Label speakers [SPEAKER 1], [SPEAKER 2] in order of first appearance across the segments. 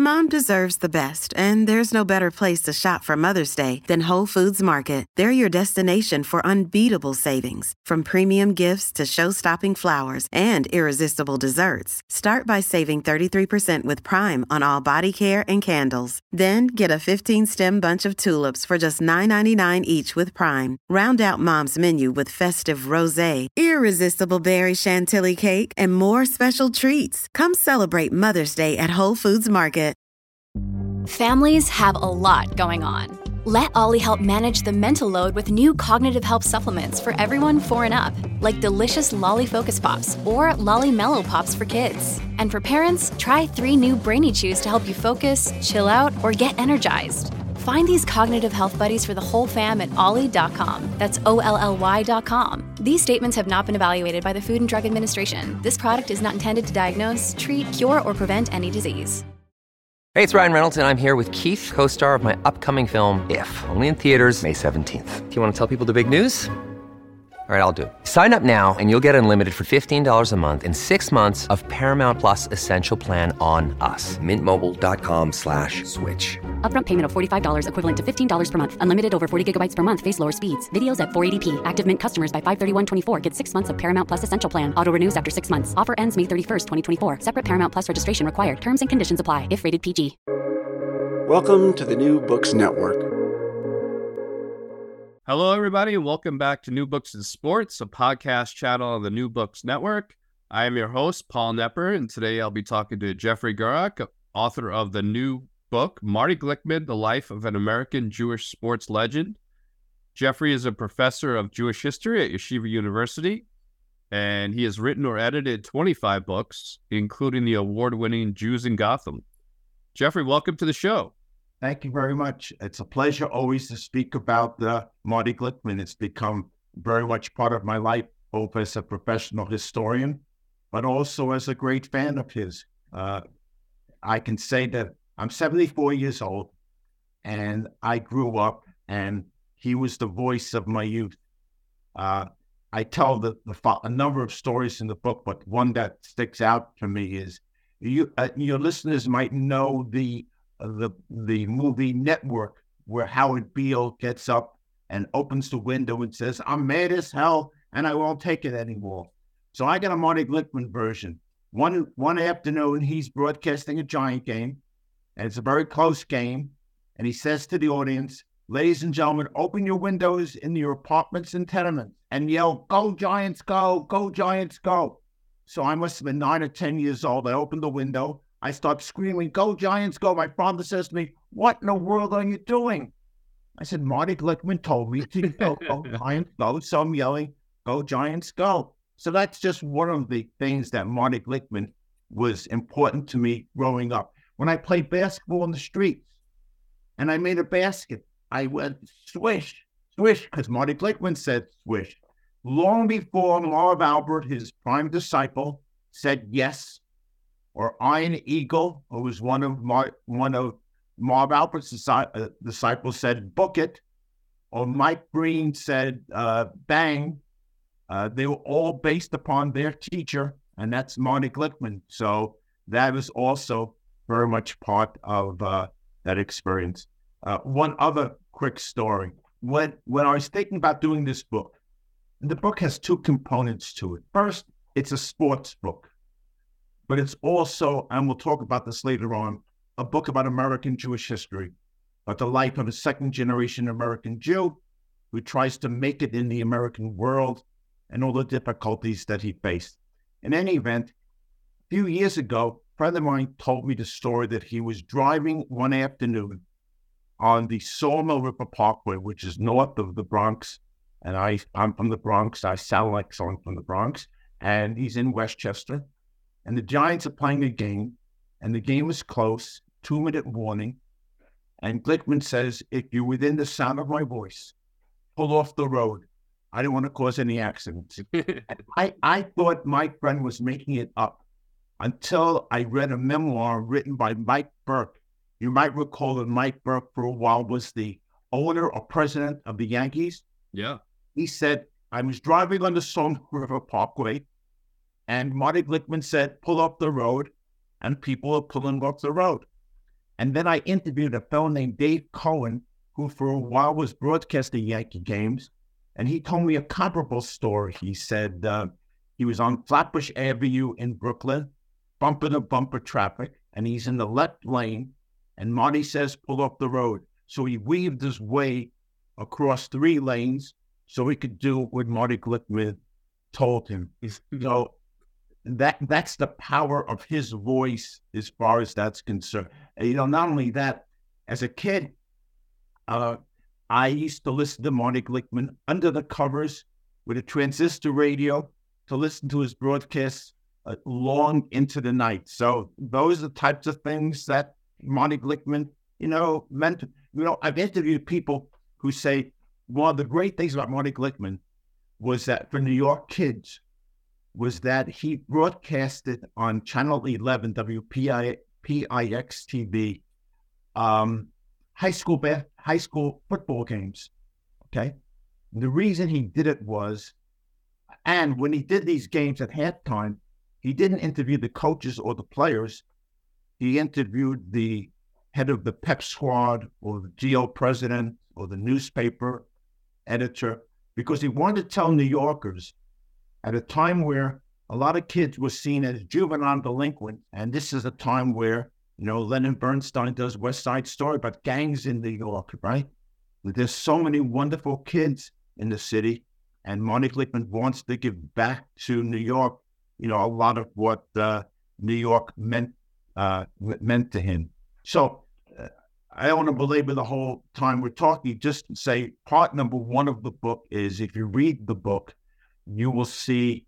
[SPEAKER 1] Mom deserves the best, and there's no better place to shop for Mother's Day than Whole Foods Market. They're your destination for unbeatable savings, from premium gifts to show-stopping flowers and irresistible desserts. Start by saving 33% with Prime on all body care and candles. Then get a 15-stem bunch of tulips for just $9.99 each with Prime. Round out Mom's menu with festive rosé, irresistible berry chantilly cake, and more special treats. Come celebrate Mother's Day at Whole Foods Market.
[SPEAKER 2] Families have a lot going on. Let Ollie help manage the mental load with new cognitive help supplements for everyone 4 and up, like delicious Lolly Focus Pops or Lolly Mellow Pops for kids. And for parents, try 3 new Brainy Chews to help you focus, chill out, or get energized. Find these cognitive health buddies for the whole fam at ollie.com. That's OLLY.com. These statements have not been evaluated by the Food and Drug Administration. This product is not intended to diagnose, treat, cure, or prevent any disease.
[SPEAKER 3] Hey, it's Ryan Reynolds, and I'm here with Keith, co-star of my upcoming film, If, only in theaters May 17th. Do you want to tell people the big news? All right, I'll do it. Sign up now and you'll get unlimited for $15 a month and 6 months of Paramount Plus Essential Plan on us. MintMobile.com/switch.
[SPEAKER 4] Upfront payment of $45 equivalent to $15 per month. Unlimited over 40 gigabytes per month. Face lower speeds. Videos at 480p. Active Mint customers by 531.24 get 6 months of Paramount Plus Essential Plan. Auto renews after 6 months. Offer ends May 31st, 2024. Separate Paramount Plus registration required. Terms and conditions apply if rated PG.
[SPEAKER 5] Welcome to the New Books Network.
[SPEAKER 6] Hello, everybody, and welcome back to New Books in Sports, a podcast channel on the New Books Network. I am your host, Paul Knepper, and today I'll be talking to Jeffrey Gurock, author of the new book, Marty Glickman, The Life of an American Jewish Sports Legend. Jeffrey is a professor of Jewish history at Yeshiva University, and he has written or edited 25 books, including the award-winning Jews in Gotham. Jeffrey, welcome to the show.
[SPEAKER 7] Thank you very much. It's a pleasure always to speak about Marty Glickman. It's become very much part of my life, both as a professional historian, but also as a great fan of his. I can say that I'm 74 years old, and I grew up, and he was the voice of my youth. I tell a number of stories in the book, but one that sticks out to me is your listeners might know the movie Network, where Howard Beale gets up and opens the window and says, "I'm mad as hell and I won't take it anymore." So I got a Marty Glickman version. One afternoon, he's broadcasting a Giant game, and it's a very close game. And he says to the audience, "Ladies and gentlemen, open your windows in your apartments and tenements and yell, 'Go Giants, go! Go Giants, go!'" So I must have been 9 or 10 years old. I opened the window. I start screaming, "Go Giants, go!" My father says to me, "What in the world are you doing?" I said, "Marty Glickman told me to go Giants, go." So I'm yelling, "Go Giants, go." So that's just one of the things that Marty Glickman was important to me growing up. When I played basketball in the streets and I made a basket, I went swish, swish, because Marty Glickman said swish. Long before Marv Albert, his prime disciple, said yes, or Iron Eagle, who was one of Marv Albert's disciples, said book it, or Mike Breen said bang. They were all based upon their teacher, and that's Marty Glickman. So that was also very much part of that experience. One other quick story. When I was thinking about doing this book, the book has 2 components to it. First, it's a sports book, but it's also, and we'll talk about this later on, a book about American Jewish history, about the life of a second-generation American Jew who tries to make it in the American world and all the difficulties that he faced. In any event, a few years ago, a friend of mine told me the story that he was driving one afternoon on the Sawmill River Parkway, which is north of the Bronx, and I'm from the Bronx. I sound like someone from the Bronx, and he's in Westchester. And the Giants are playing a game, and the game is close, 2-minute warning. And Glickman says, "If you're within the sound of my voice, pull off the road. I don't want to cause any accidents." I thought my friend was making it up until I read a memoir written by Mike Burke. You might recall that Mike Burke for a while was the owner or president of the Yankees.
[SPEAKER 6] Yeah.
[SPEAKER 7] He said, "I was driving on the Sawmill River Parkway, and Marty Glickman said, 'Pull off the road,' and people are pulling off the road." And then I interviewed a fellow named Dave Cohen, who for a while was broadcasting Yankee games. And he told me a comparable story. He said he was on Flatbush Avenue in Brooklyn, bumper to bumper traffic, and he's in the left lane. And Marty says, pull off the road. So he weaved his way across 3 lanes so he could do what Marty Glickman told him. So that's the power of his voice as far as that's concerned. And, not only that, as a kid, I used to listen to Marty Glickman under the covers with a transistor radio to listen to his broadcasts long into the night. So those are the types of things that Marty Glickman, meant. I've interviewed people who say one of the great things about Marty Glickman was that for New York kids was that he broadcasted on Channel 11 WPIX TV high school football games. Okay, the reason he did it was, and when he did these games at halftime, he didn't interview the coaches or the players. He interviewed the head of the pep squad or the GO president or the newspaper editor, because he wanted to tell New Yorkers at a time where a lot of kids were seen as juvenile delinquent. And this is a time where, Leonard Bernstein does West Side Story about gangs in New York, right? There's so many wonderful kids in the city, and Marty Glickman wants to give back to New York, a lot of what New York meant to him. So I don't want to belabor the whole time we're talking, just say part number 1 of the book is, if you read the book, you will see,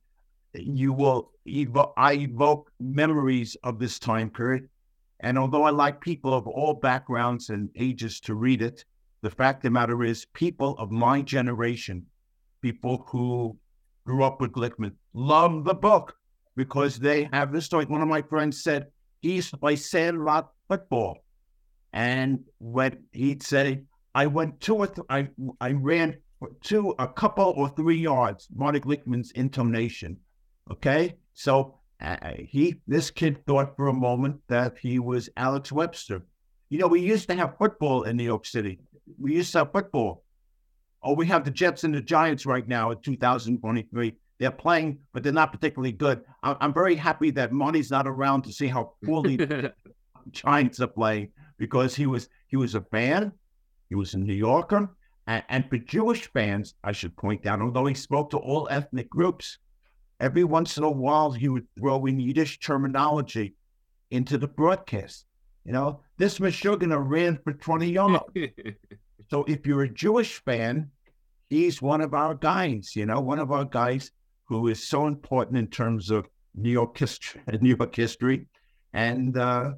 [SPEAKER 7] I evoke memories of this time period. And although I like people of all backgrounds and ages to read it, the fact of the matter is people of my generation, people who grew up with Glickman, love the book because they have this story. One of my friends said he used to play sandlot football. And when he'd say, I went I ran to a couple or 3 yards, Marty Glickman's intonation. Okay. So this kid thought for a moment that he was Alex Webster. We used to have football in New York City. We used to have football. Oh, we have the Jets and the Giants right now in 2023. They're playing, but they're not particularly good. I'm very happy that Marty's not around to see how poorly the Giants are playing, because he was a fan. He was a New Yorker. And for Jewish fans, I should point out, although he spoke to all ethnic groups, every once in a while he would throw in Yiddish terminology into the broadcast. This Meshuggah ran for 20 yards. So if you're a Jewish fan, he's one of our guys, one of our guys who is so important in terms of New York history. And,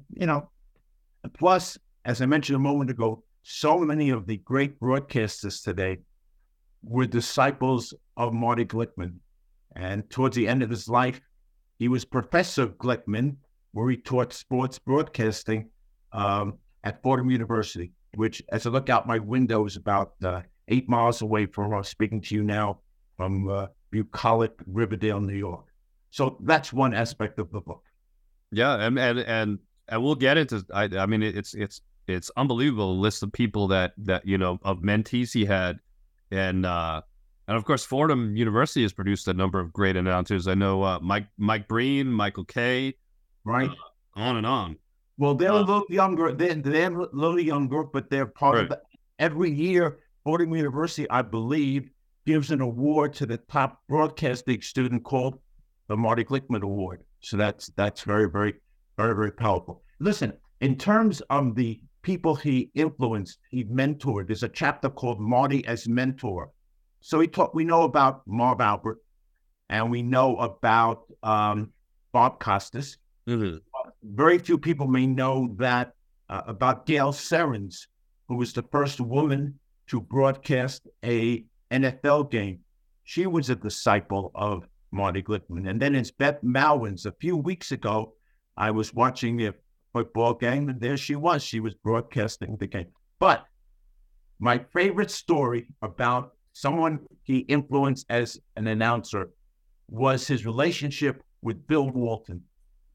[SPEAKER 7] plus, as I mentioned a moment ago, so many of the great broadcasters today were disciples of Marty Glickman. And towards the end of his life, he was Professor Glickman, where he taught sports broadcasting at Fordham University, which, as I look out my window, is about 8 miles away from where I'm speaking to you now, from bucolic Riverdale, New York. So that's one aspect of the book.
[SPEAKER 6] Yeah, and we'll get into. I mean, it's unbelievable list of people that of mentees he had, and of course Fordham University has produced a number of great announcers. I know Mike Breen, Michael Kay,
[SPEAKER 7] right,
[SPEAKER 6] on and on.
[SPEAKER 7] Well, they're a little younger. They're a little younger, but they're part of every year. Fordham University, I believe, gives an award to the top broadcasting student called the Marty Glickman Award. So that's very, very, very, very powerful. Listen, in terms of the people he influenced, he mentored, there's a chapter called Marty as Mentor. So we know about Marv Albert, and we know about Bob Costas.
[SPEAKER 6] Mm-hmm.
[SPEAKER 7] Very few people may know that about Gail Serens, who was the first woman to broadcast a NFL game. She was a disciple of Marty Glickman. And then it's Beth Mowins. A few weeks ago, I was watching the football game, and there she was. She was broadcasting the game. But my favorite story about someone he influenced as an announcer was his relationship with Bill Walton.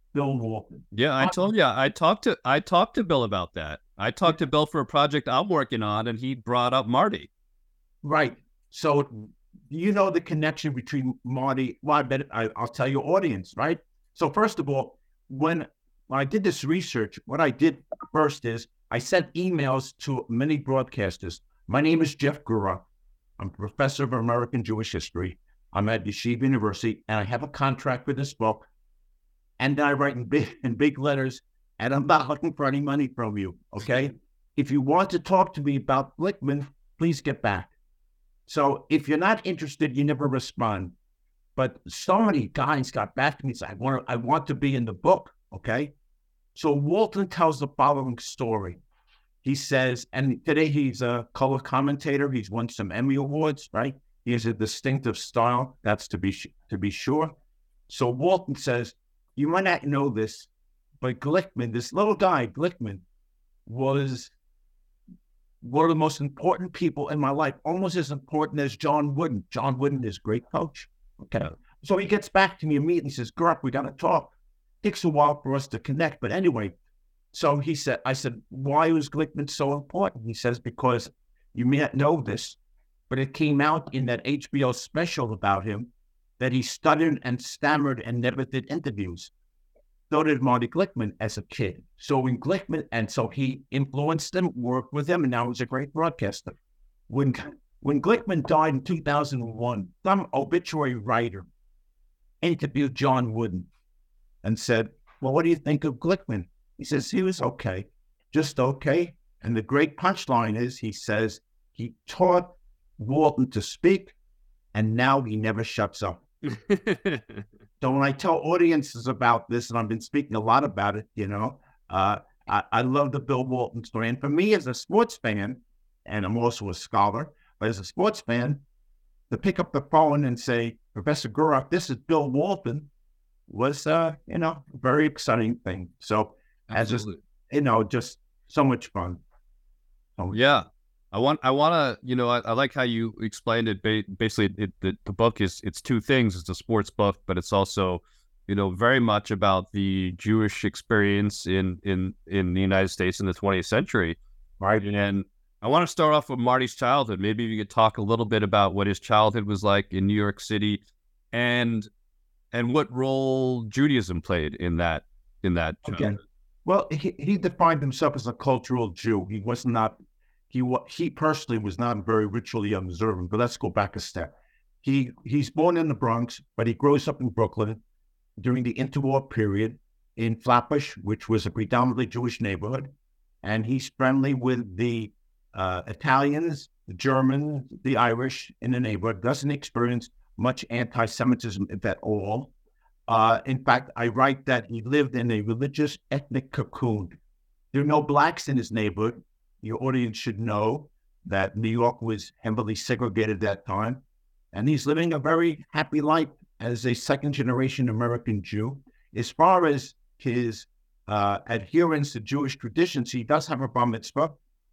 [SPEAKER 7] Bill Walton.
[SPEAKER 6] Yeah, I told you. I talked to Bill about that. I talked to Bill for a project I'm working on, and he brought up Marty.
[SPEAKER 7] Right. So you know the connection between Marty. Well, I'll tell your audience, right? So first of all, when I did this research, what I did first is I sent emails to many broadcasters. My name is Jeff Gura. I'm a professor of American Jewish history. I'm at Yeshiva University, and I have a contract for this book. And then I write in big letters, and I'm not looking for any money from you, okay? If you want to talk to me about Glickman, please get back. So if you're not interested, you never respond. But so many guys got back to me and said, I want to be in the book, okay? So Walton tells the following story. He says, and today he's a color commentator. He's won some Emmy Awards, right? He has a distinctive style, that's to be sure. So Walton says, you might not know this, but Glickman, this little guy, Glickman, was one of the most important people in my life, almost as important as John Wooden. John Wooden is a great coach. Okay. So he gets back to me immediately. He says, Gurk, we got to talk. Takes a while for us to connect. But anyway, so I said, why was Glickman so important? He says, because you may not know this, but it came out in that HBO special about him that he stuttered and stammered and never did interviews. So did Marty Glickman as a kid. So he influenced him, worked with him, and now he's a great broadcaster. When Glickman died in 2001, some obituary writer interviewed John Wooden and said, well, what do you think of Glickman? He says, he was okay, just okay. And the great punchline is, he says, he taught Walton to speak, and now he never shuts up. So when I tell audiences about this, and I've been speaking a lot about it, I love the Bill Walton story. And for me as a sports fan, and I'm also a scholar, but as a sports fan, to pick up the phone and say, Professor Gurok, this is Bill Walton, was, a very exciting thing. So
[SPEAKER 6] Absolutely.
[SPEAKER 7] Just so much fun.
[SPEAKER 6] Yeah. I like how you explained it. Basically, the book it's two things. It's a sports book, but it's also, very much about the Jewish experience in the United States in the 20th century.
[SPEAKER 7] Right.
[SPEAKER 6] And I want to start off with Marty's childhood. Maybe you could talk a little bit about what his childhood was like in New York City, and what role Judaism played in that childhood.
[SPEAKER 7] Again, well, he defined himself as a cultural Jew. He was not. He personally was not very ritually observant, but let's go back a step. He's born in the Bronx, but he grows up in Brooklyn during the interwar period in Flatbush, which was a predominantly Jewish neighborhood. And he's friendly with the Italians, the Germans, the Irish in the neighborhood, doesn't experience much anti-Semitism, if at all. In fact, I write that he lived in a religious ethnic cocoon. There are no blacks in his neighborhood. Your audience should know that New York was heavily segregated at that time. And he's living a very happy life as a second-generation American Jew. As far as his adherence to Jewish traditions, he does have a bar mitzvah.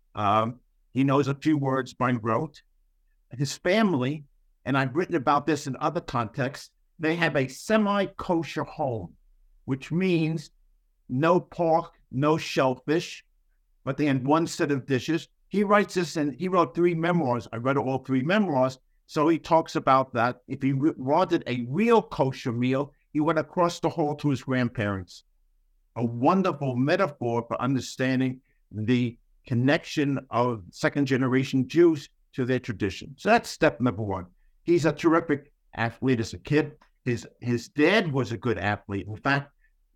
[SPEAKER 7] He knows a few words by rote. His family, and I've written about this in other contexts, they have a semi-kosher home, which means no pork, no shellfish, but they had one set of dishes. He writes this, and he wrote 3 memoirs. I read all 3 memoirs. So he talks about that. If he wanted a real kosher meal, he went across the hall to his grandparents. A wonderful metaphor for understanding the connection of second-generation Jews to their tradition. So that's step number 1. He's a terrific athlete as a kid. His dad was a good athlete. In fact,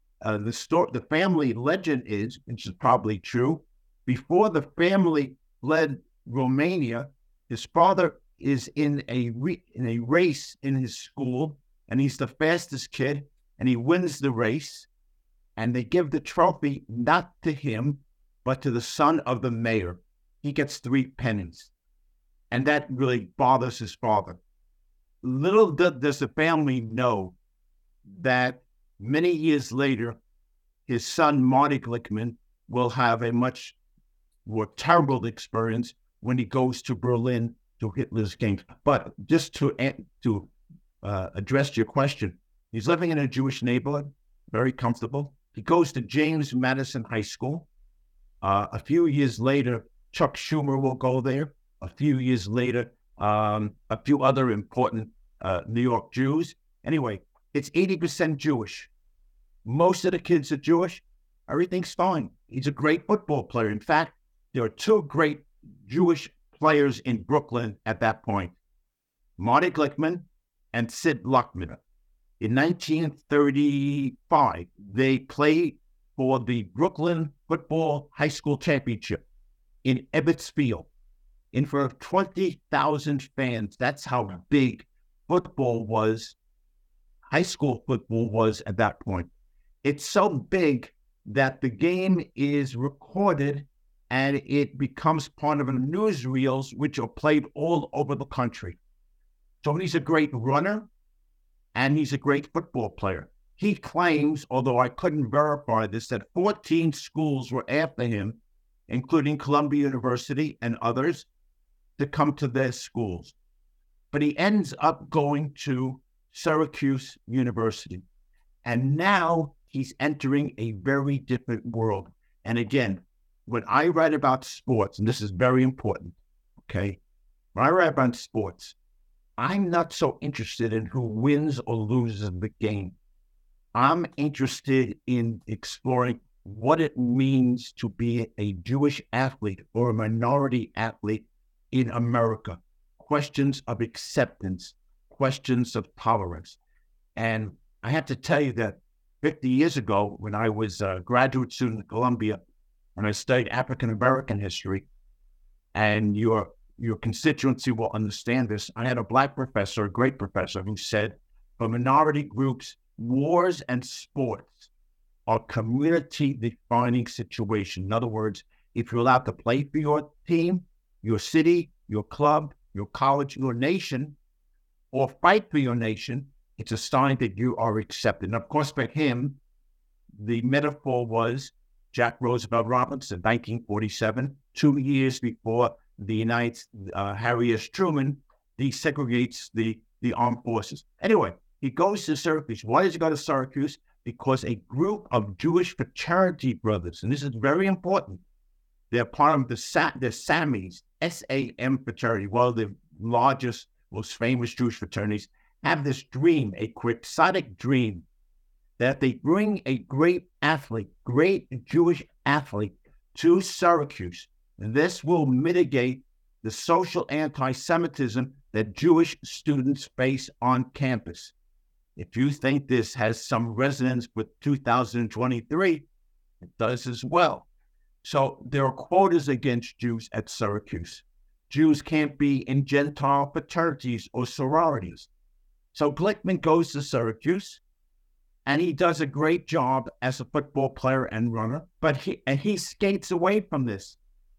[SPEAKER 7] the family legend is, which is probably true, before the family led Romania, his father is in a race in his school, and he's the fastest kid, and he wins the race, and they give the trophy not to him, but to the son of the mayor. He gets 3 pennies, and that really bothers his father. Little does the family know that many years later, his son, Marty Glickman, will have a much more terrible experience when he goes to Berlin to Hitler's games. But just to address your question, he's living in a Jewish neighborhood. very comfortable. He goes to James Madison High School. A few years later, Chuck Schumer will go there. A few years later, a few other important New York Jews. Anyway, it's 80% Jewish. Most of the kids are Jewish. Everything's fine. He's a great football player. In fact, there are two great Jewish players in Brooklyn at that point, Marty Glickman and Sid Luckman. In 1935, they played for the Brooklyn Football High School Championship in Ebbets Field in front of 20,000 fans. That's how big football was, high school football was at that point. It's so big that the game is recorded and it becomes part of the newsreels, which are played all over the country. So he's a great runner and he's a great football player. He claims, although I couldn't verify this, that 14 schools were after him, including Columbia University and others, to come to their schools. But he ends up going to Syracuse University. And now he's entering a very different world. And again, when I write about sports, and this is very important, okay? When I write about sports, I'm not so interested in who wins or loses the game. I'm interested in exploring what it means to be a Jewish athlete or a minority athlete in America. Questions of acceptance, questions of tolerance. And I have to tell you that 50 years ago, when I was a graduate student at Columbia, and I studied African-American history, and your constituency will understand this, I had a Black professor, a great professor, who said, for minority groups, wars and sports are community-defining situation. In other words, if you're allowed to play for your team, your city, your club, your college, your nation, or fight for your nation, it's a sign that you are accepted. And of course, for him, the metaphor was Jack Roosevelt Robinson, 1947, 2 years before the Harry S. Truman desegregates the armed forces. Anyway, he goes to Syracuse. Why does he go to Syracuse? Because a group of Jewish fraternity brothers, and this is very important, they're part of the SAMIs, S-A-M fraternity, one of the largest, most famous Jewish fraternities, have this dream, a quixotic dream, that they bring a great Jewish athlete to Syracuse. And this will mitigate the social anti-Semitism that Jewish students face on campus. If you think this has some resonance with 2023, it does as well. So there are quotas against Jews at Syracuse. Jews can't be in Gentile fraternities or sororities. So Glickman goes to Syracuse, and he does a great job as a football player and runner, but he skates away from this.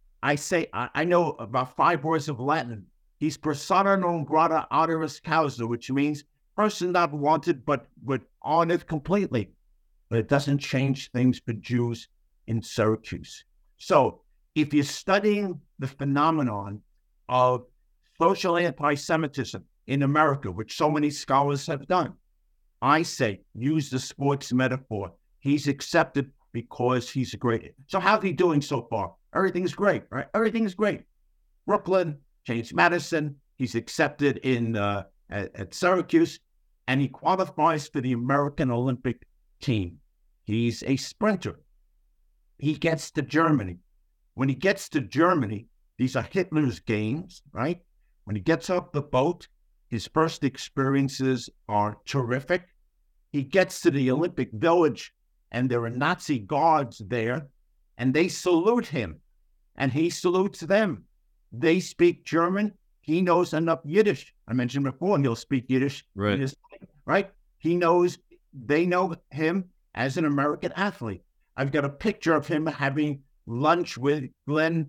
[SPEAKER 7] I know about 5 words of Latin. He's persona non grata adoris causa, which means person not wanted, but honored completely. But it doesn't change things for Jews in Syracuse. So if you're studying the phenomenon of social anti-Semitism in America, which so many scholars have done, I say, use the sports metaphor. He's accepted because he's great. So how's he doing so far? Everything's great, right? Everything's great. Brooklyn, James Madison, he's accepted at Syracuse, and he qualifies for the American Olympic team. He's a sprinter. He gets to Germany. When he gets to Germany, these are Hitler's games, right? When he gets off the boat, his first experiences are terrific. He gets to the Olympic Village, and there are Nazi guards there, and they salute him, and he salutes them. They speak German. He knows enough Yiddish. I mentioned before, and he'll speak Yiddish.
[SPEAKER 6] Right.
[SPEAKER 7] Right? They know him as an American athlete. I've got a picture of him having lunch with Glenn,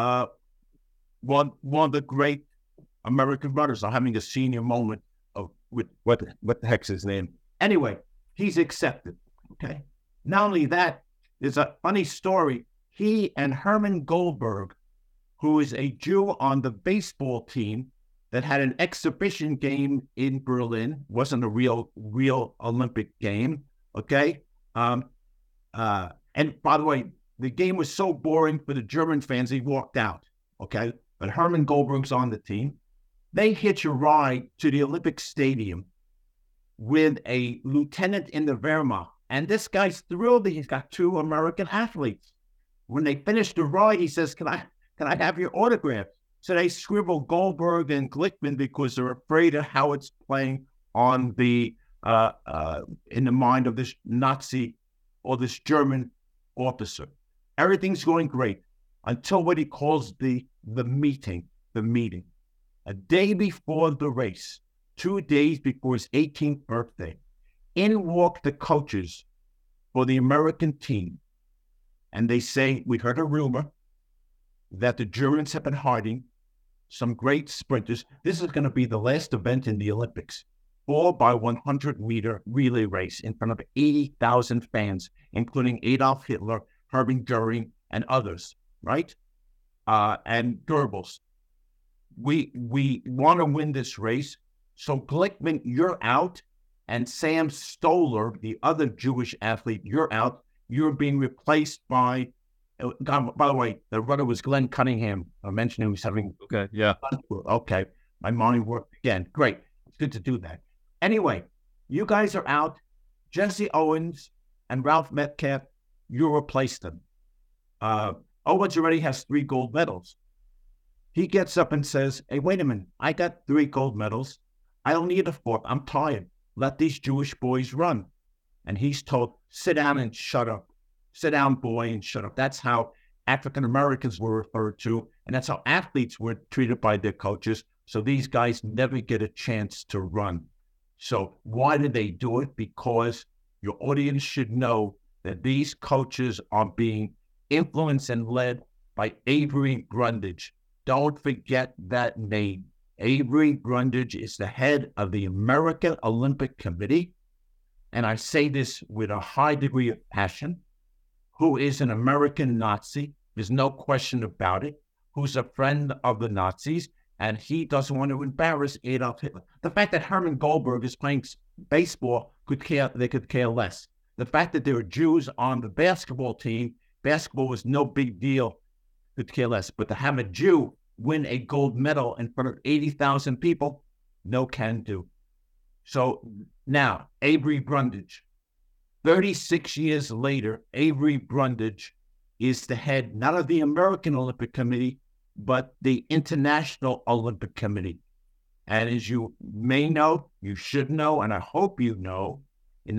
[SPEAKER 7] one of the great American runners. I'm having a senior moment with what the heck's his name? Anyway, he's accepted. Okay. Not only that, there's a funny story. He and Herman Goldberg, who is a Jew on the baseball team that had an exhibition game in Berlin, wasn't a real Olympic game. Okay. And by the way, the game was so boring for the German fans, they walked out, okay? But Hermann Goldberg's on the team. They hitch a ride to the Olympic Stadium with a lieutenant in the Wehrmacht. And this guy's thrilled that he's got 2 American athletes. When they finish the ride, he says, can I have your autograph? So they scribble Goldberg and Glickman because they're afraid of how it's playing on the in the mind of this Nazi or this German officer. Everything's going great until what he calls the meeting. A day before the race, 2 days before his 18th birthday, in walk the coaches for the American team. And they say, we heard a rumor that the Germans have been hiding some great sprinters. This is going to be the last event in the Olympics. 4x100-meter relay race in front of 80,000 fans, including Adolf Hitler, Hermann Goering, and others, right? And Goebbels. We want to win this race. So Glickman, you're out. And Sam Stoller, the other Jewish athlete, you're out. You're being replaced by the way, the runner was Glenn Cunningham. I mentioned he was having...
[SPEAKER 6] Okay, yeah.
[SPEAKER 7] Okay, my mind worked again. Great. It's good to do that. Anyway, you guys are out. Jesse Owens and Ralph Metcalf, you replaced them. Owens already has 3 gold medals. He gets up and says, hey, wait a minute. I got 3 gold medals. I don't need a 4th. I'm tired. Let these Jewish boys run. And he's told, sit down and shut up. Sit down, boy, and shut up. That's how African Americans were referred to, and that's how athletes were treated by their coaches. So these guys never get a chance to run. So why did they do it? Because your audience should know that these coaches are being influenced and led by Avery Brundage. Don't forget that name. Avery Brundage is the head of the American Olympic Committee, and I say this with a high degree of passion, who is an American Nazi, there's no question about it, who's a friend of the Nazis, and he doesn't want to embarrass Adolf Hitler. The fact that Hermann Goldberg is playing baseball, they could care less. The fact that there are Jews on the basketball team, basketball was no big deal, could care less. But to have a Jew win a gold medal in front of 80,000 people, no can do. So now, Avery Brundage. 36 years later, Avery Brundage is the head, not of the American Olympic Committee, but the International Olympic Committee. And as you may know, you should know, and I hope you know, in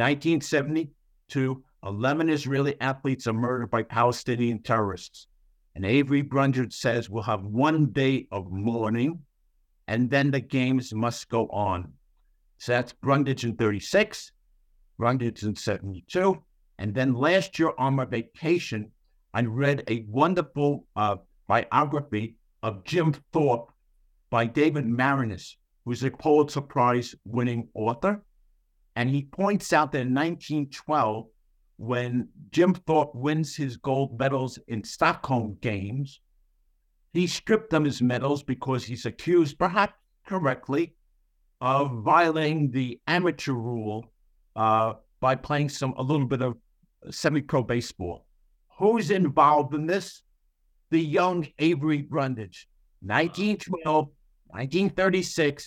[SPEAKER 7] 1972, 11 Israeli athletes are murdered by Palestinian terrorists. And Avery Brundage says we'll have 1 day of mourning, and then the games must go on. So that's Brundage in 36. Brundage in 72. And then last year on my vacation, I read a wonderful biography of Jim Thorpe by David Maraniss, who's a Pulitzer Prize winning author. And he points out that in 1912, when Jim Thorpe wins his gold medals in Stockholm Games, he stripped them his medals because he's accused, perhaps correctly, of violating the amateur rule by playing a little bit of semi-pro baseball. Who's involved in this? The young Avery Brundage. 1912, 1936,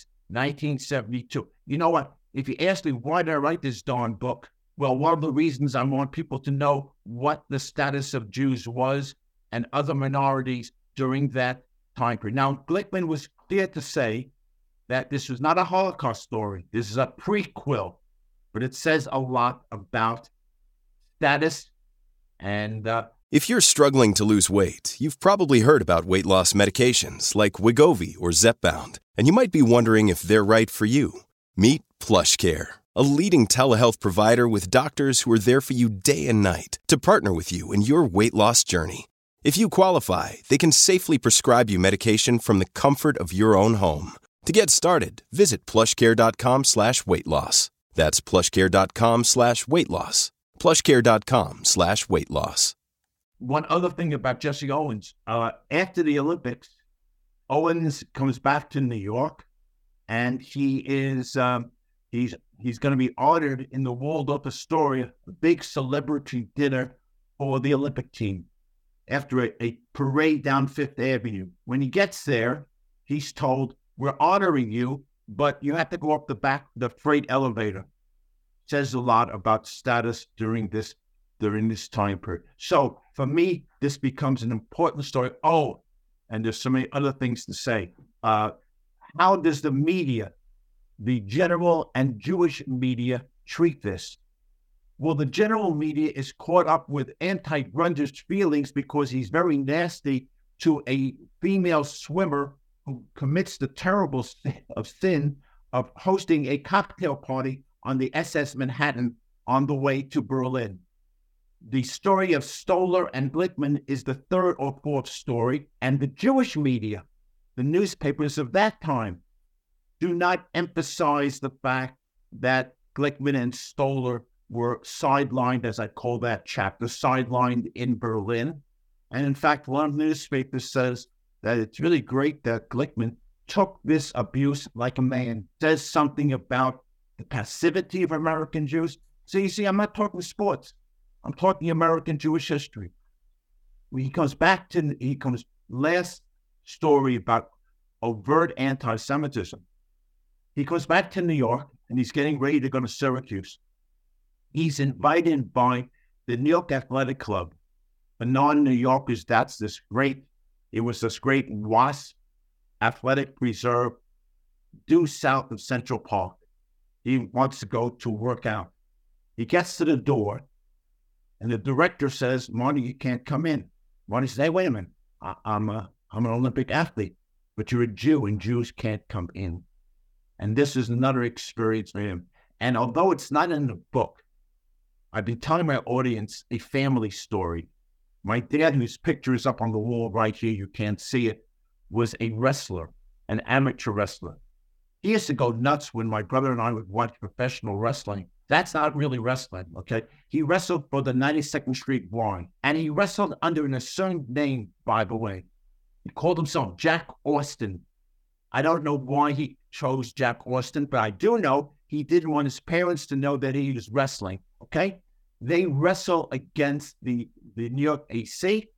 [SPEAKER 7] 1972. You know what? If you ask me why did I write this darn book, well, one of the reasons I want people to know what the status of Jews was and other minorities during that time period. Now, Glickman was clear to say that this was not a Holocaust story. This is a prequel. But it says a lot about status and...
[SPEAKER 8] If you're struggling to lose weight, you've probably heard about weight loss medications like Wegovy or Zepbound, and you might be wondering if they're right for you. Meet PlushCare, a leading telehealth provider with doctors who are there for you day and night to partner with you in your weight loss journey. If you qualify, they can safely prescribe you medication from the comfort of your own home. To get started, visit plushcare.com/weight-loss. That's plushcare.com/weight-loss. plushcare.com/weight-loss.
[SPEAKER 7] One other thing about Jesse Owens, after the Olympics, Owens comes back to New York, and he is he's he's going to be honored in the Waldorf Astoria, a big celebrity dinner for the Olympic team after a parade down Fifth Avenue. When he gets there, he's told, we're honoring you, but you have to go up the freight elevator. Says a lot about status during this time period. So for me, this becomes an important story. Oh, and there's so many other things to say. How does the media, the general and Jewish media, treat this? Well, the general media is caught up with anti-Grunder's feelings because he's very nasty to a female swimmer who commits the terrible sin of hosting a cocktail party on the SS Manhattan on the way to Berlin. The story of Stoller and Glickman is the third or fourth story, and the Jewish media, the newspapers of that time, do not emphasize the fact that Glickman and Stoller were sidelined, as I call that chapter, sidelined in Berlin. And in fact, one of the newspapers says that it's really great that Glickman took this abuse like a man, says something about the passivity of American Jews. So you see, I'm not talking sports. I'm talking American Jewish history. He comes last story about overt anti-Semitism. He goes back to New York, and he's getting ready to go to Syracuse. He's invited by the New York Athletic Club. For non-New Yorkers, it was this great WASP athletic reserve due south of Central Park. He wants to go to work out. He gets to the door, and the director says, Marty, you can't come in. Marty says, hey, wait a minute. I'm an Olympic athlete, but you're a Jew, and Jews can't come in. And this is another experience for him. And although it's not in the book, I've been telling my audience a family story. My dad, whose picture is up on the wall right here, you can't see it, was a wrestler, an amateur wrestler. He used to go nuts when my brother and I would watch professional wrestling. That's not really wrestling, okay? He wrestled for the 92nd Street Brawling, and he wrestled under an assumed name, by the way. He called himself Jack Austin. I don't know why he chose Jack Austin, but I do know he didn't want his parents to know that he was wrestling, okay? They wrestle against the New York AC,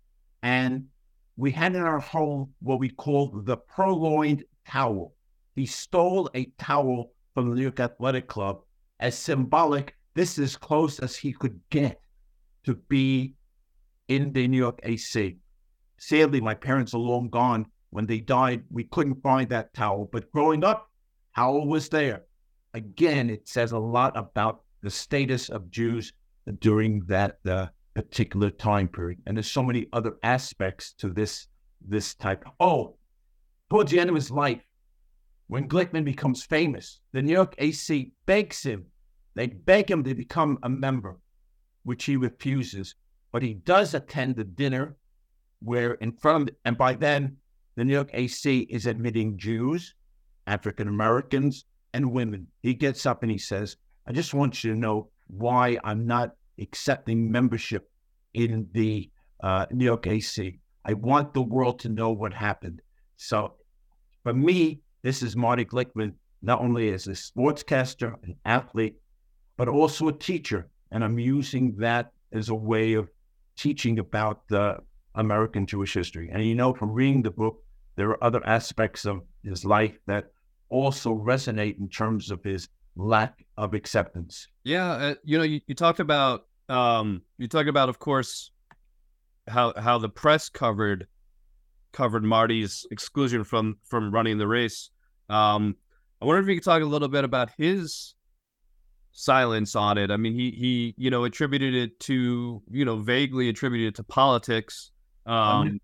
[SPEAKER 7] and we had in our home what we called the purloined towel. He stole a towel from the New York Athletic Club as symbolic. This is as close as he could get to be in the New York AC. Sadly, my parents are long gone. When they died, we couldn't find that towel. But growing up, towel was there. Again, it says a lot about the status of Jews during that particular time period. And there's so many other aspects to this type. Oh, towards the end of his life, when Glickman becomes famous, the New York AC begs him. They beg him to become a member, which he refuses. But he does attend the dinner where in front of, and by then, the New York AC is admitting Jews, African Americans, and women. He gets up and he says, I just want you to know why I'm not accepting membership in the New York AC. I want the world to know what happened. So for me, this is Marty Glickman, not only as a sportscaster, an athlete, but also a teacher. And I'm using that as a way of teaching about the American Jewish history. And you know, from reading the book, there are other aspects of his life that also resonate in terms of his lack of acceptance.
[SPEAKER 6] Yeah, you talked about of course how the press covered Marty's exclusion from running the race. I wonder if you could talk a little bit about his silence on it. I mean, he attributed it to, vaguely attributed it to politics. And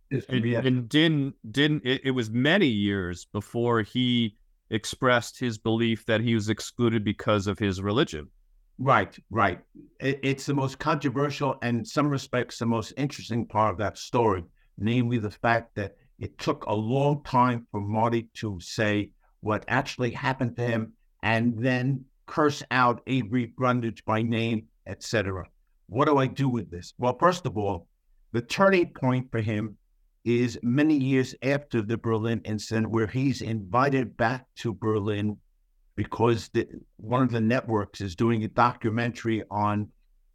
[SPEAKER 6] it was many years before he expressed his belief that he was excluded because of his religion.
[SPEAKER 7] Right. It's the most controversial and in some respects the most interesting part of that story, namely the fact that it took a long time for Marty to say what actually happened to him and then curse out Avery Brundage by name, etc. What do I do with this? Well, first of all, the turning point for him is many years after the Berlin incident, where he's invited back to Berlin because one of the networks is doing a documentary on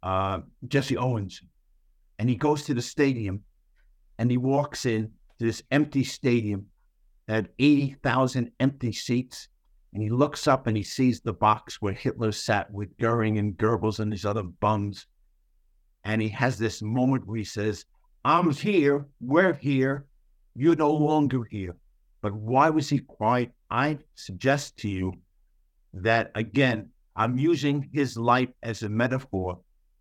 [SPEAKER 7] Jesse Owens. And he goes to the stadium and he walks in to this empty stadium at 80,000 empty seats. And he looks up and he sees the box where Hitler sat with Goering and Goebbels and these other bums. And he has this moment where he says, I'm here, we're here, you're no longer here. But why was he quiet? I suggest to you that, again, I'm using his life as a metaphor,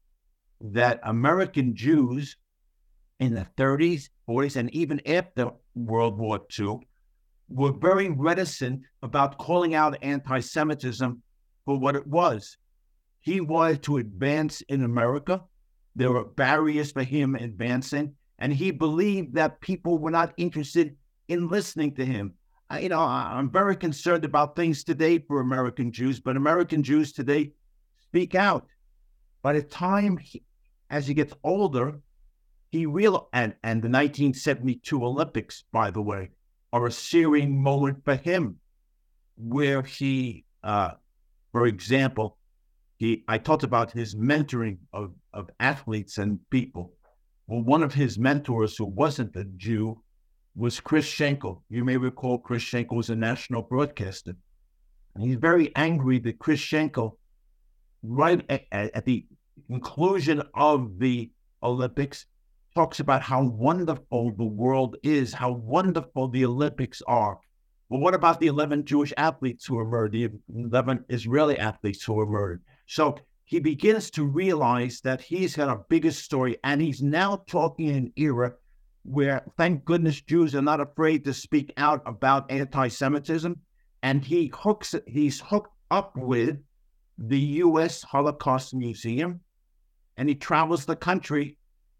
[SPEAKER 7] that American Jews in the 30s, 40s, and even after World War II were very reticent about calling out anti-Semitism for what it was. He wanted to advance in America. There were barriers for him advancing, and he believed that people were not interested in listening to him. I'm very concerned about things today for American Jews, but American Jews today speak out. By the time, as he gets older, he realized, and the 1972 Olympics, by the way, are a searing moment for him, where he, for example, I talked about his mentoring of athletes and people. Well, one of his mentors who wasn't a Jew was Chris Schenkel. You may recall Chris Schenkel was a national broadcaster. And he's very angry that Chris Schenkel, right at the conclusion of the Olympics, talks about how wonderful the world is, how wonderful the Olympics are. Well, what about the 11 Jewish athletes who were murdered, the 11 Israeli athletes who were murdered? So he begins to realize that he's got a bigger story, and he's now talking in an era where, thank goodness, Jews are not afraid to speak out about anti-Semitism, and he's hooked up with the U.S. Holocaust Museum, and he travels the country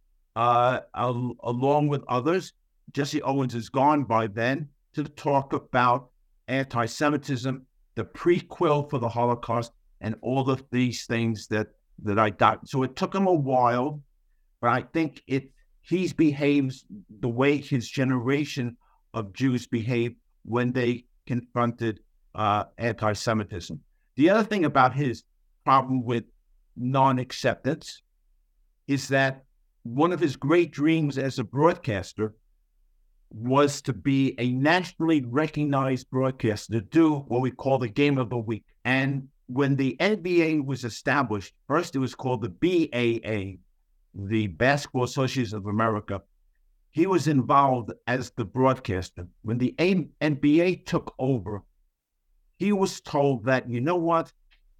[SPEAKER 7] along with others. Jesse Owens is gone by then, to talk about anti-Semitism, the prequel for the Holocaust, and all of these things that I got. So it took him a while, but I think he behaves the way his generation of Jews behaved when they confronted anti-Semitism. The other thing about his problem with non-acceptance is that one of his great dreams as a broadcaster was to be a nationally recognized broadcaster, to do what we call the game of the week. And when the NBA was established, first it was called the BAA, the Basketball Association of America. He was involved as the broadcaster. When the NBA took over, he was told that, you know what,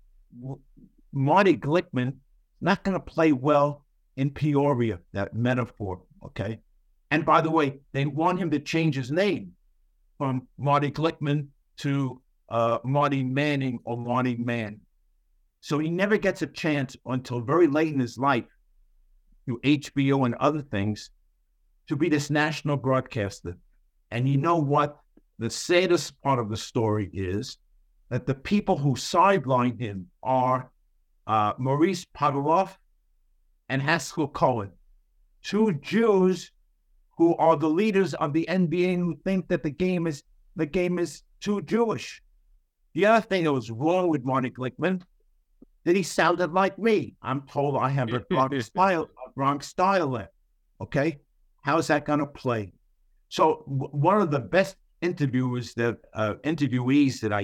[SPEAKER 7] Marty Glickman not going to play well in Peoria, that metaphor, okay? And by the way, they want him to change his name from Marty Glickman to Marty Manning or Marty Mann. So he never gets a chance until very late in his life, through HBO and other things, to be this national broadcaster. And you know what? The saddest part of the story is that the people who sideline him are Maurice Podoloff and Haskell Cohen, two Jews who are the leaders of the NBA, who think that the game is too Jewish. The other thing that was wrong with Marty Glickman, that he sounded like me. I'm told I have a Bronx style. Okay, how is that going to play? So one of the best interviews that I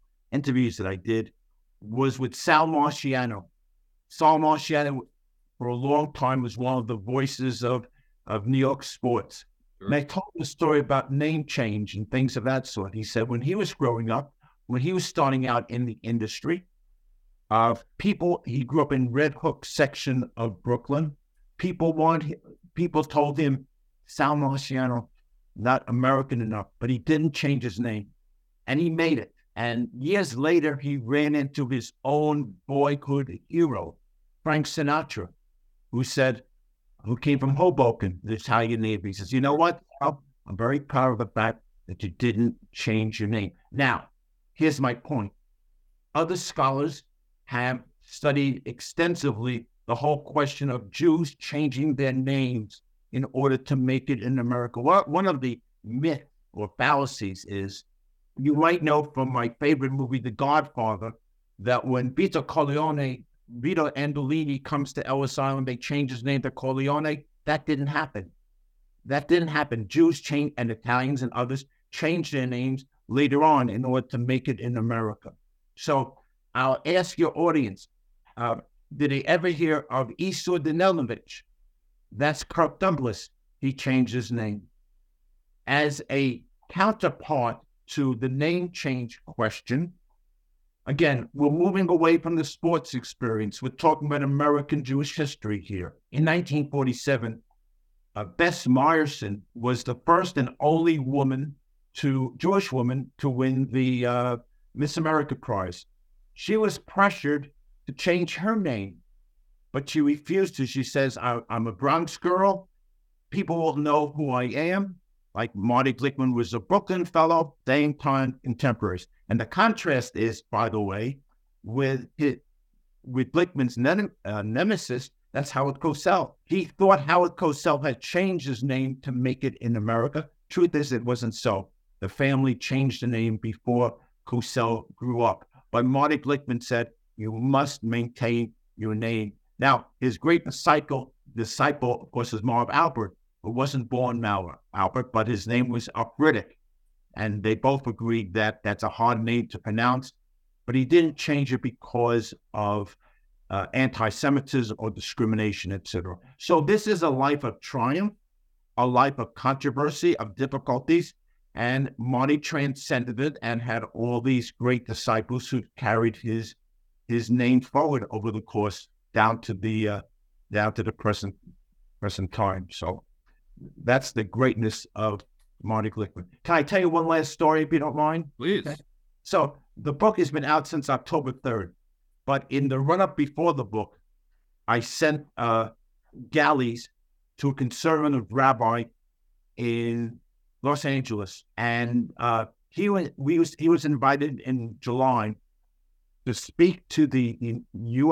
[SPEAKER 7] did was with Sal Marciano. Sal Marciano, for a long time, was one of the voices of New York sports. Sure. And I told him a story about name change and things of that sort. He said when he was growing up, when he was starting out in the industry, he grew up in Red Hook section of Brooklyn. People told him, Sal Marciano, not American enough, but he didn't change his name. And he made it. And years later, he ran into his own boyhood hero, Frank Sinatra, who came from Hoboken, the Italian Navy. He says, you know what? I'm very proud of the fact that you didn't change your name. Now, here's my point. Other scholars have studied extensively the whole question of Jews changing their names in order to make it in America. One of the myths or fallacies is you might know from my favorite movie, The Godfather, that when Vito Andolini comes to Ellis Island, they change his name to Corleone. That didn't happen. Jews changed, and Italians and others changed their names later on in order to make it in America. So I'll ask your audience, did they ever hear of Esau Danielovich? That's Kirk Douglas. He changed his name. As a counterpart to the name change question, again, we're moving away from the sports experience. We're talking about American Jewish history here. In 1947, Bess Meyerson was the first and only Jewish woman to win the Miss America prize. She was pressured to change her name, but she refused to. She says, I'm a Bronx girl. People will know who I am. Like Marty Glickman was a Brooklyn fellow, same time contemporaries. And the contrast is, by the way, with Glickman's nemesis, that's Howard Cosell. He thought Howard Cosell had changed his name to make it in America. Truth is, it wasn't so. The family changed the name before Cosell grew up. But Marty Glickman said, you must maintain your name. Now, his great disciple, of course, is Marv Albert, who wasn't born Albert, but his name was Riddick. And they both agreed that that's a hard name to pronounce, but he didn't change it because of anti-Semitism or discrimination, etc. So this is a life of triumph, a life of controversy, of difficulties, and Marty transcended it and had all these great disciples who carried his name forward over the course down to the present time. So that's the greatness of Marty Glickman. Can I tell you one last story, if you don't mind?
[SPEAKER 6] Please.
[SPEAKER 7] Okay. So the book has been out since October 3rd, but in the run-up before the book, I sent galleys to a conservative rabbi in Los Angeles, and he was invited in July to speak to the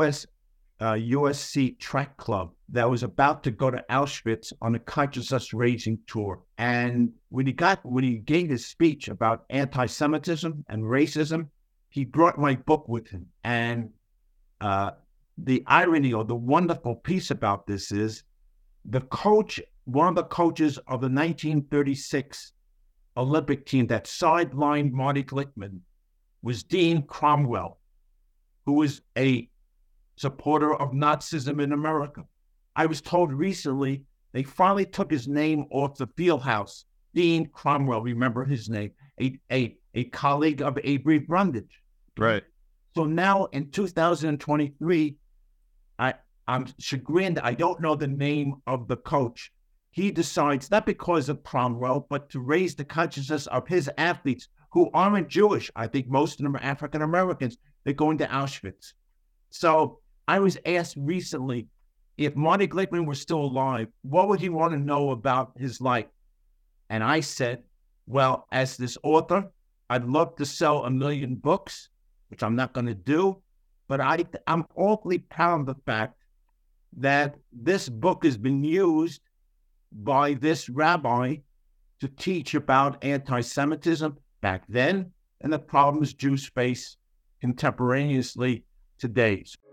[SPEAKER 7] USC track club that was about to go to Auschwitz on a consciousness raising tour. And when he gave his speech about anti-Semitism and racism, he brought my book with him. And the irony or the wonderful piece about this is one of the coaches of the 1936 Olympic team that sidelined Marty Glickman was Dean Cromwell, who was a supporter of Nazism in America. I was told recently they finally took his name off the field house. Dean Cromwell, remember his name, a colleague of Avery Brundage.
[SPEAKER 6] Right.
[SPEAKER 7] So now in 2023, I'm chagrined. I don't know the name of the coach. He decides, not because of Cromwell, but to raise the consciousness of his athletes who aren't Jewish. I think most of them are African Americans. They're going to Auschwitz. So I was asked recently, if Marty Glickman were still alive, what would he want to know about his life? And I said, well, as this author, I'd love to sell 1 million books, which I'm not going to do, but I'm awfully proud of the fact that this book has been used by this rabbi to teach about anti-Semitism back then and the problems Jews face contemporaneously today.